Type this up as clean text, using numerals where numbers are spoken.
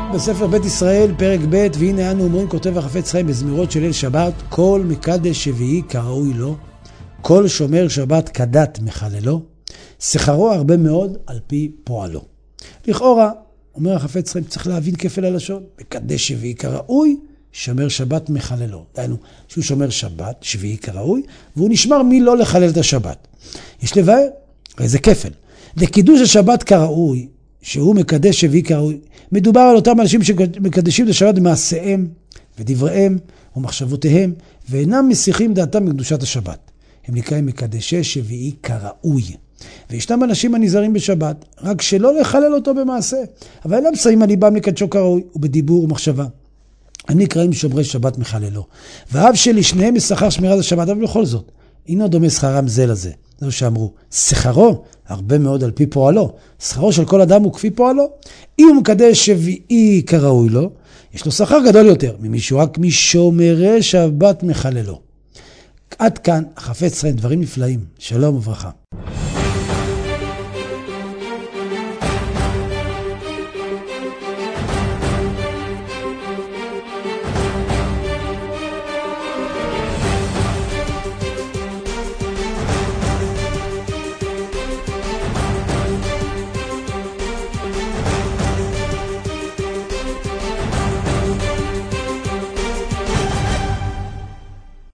בספר בית ישראל, פרק ב', והנה אנו אומרים, כותב החפץ חיים בזמירות של ליל שבת, כל מקדש שביעי כראוי לו, כל שומר שבת כדת מחללו, שכרו הרבה מאוד על פי פועלו. לכאורה, אומר החפץ חיים, צריך להבין כפל הלשון, מקדש שביעי כראוי, שומר שבת מחללו. דהיינו, שהוא שומר שבת, שביעי כראוי, והוא נשמר מי לא לחלל את השבת. יש לבאר, הרי זה כפל. לקידוש השבת כראוי, שהוא מקדש שביעי כראוי, מדובר על אותם אנשים שמקדשים את השבת במעשיהם ודבריהם ומחשבותיהם, ואינם מסיחים דעתם מקדושת השבת. הם נקראים מקדשי שביעי כראוי. וישנם אנשים הנזהרים בשבת, רק שלא לחלל אותו במעשה, אבל אינם שמים על ליבם לקדשו כראוי, ובדיבור ומחשבה. הם נקראים שומרי שבת מחללו. והאב שלי שניהם משכר שמירת השבת, אבל בכל זאת, אינו דומה שכרם זה לזה. זהו שאמרו, שכרו הרבה מאוד על פי פועלו. שכרו של כל אדם הוא כפי פועלו. אם הוא מקדש שביעי כראוי לו, יש לו שכר גדול יותר, ממישהו רק משומרי שבת מחללו. עד כאן החפץ חיים, דברים נפלאים. שלום וברכה.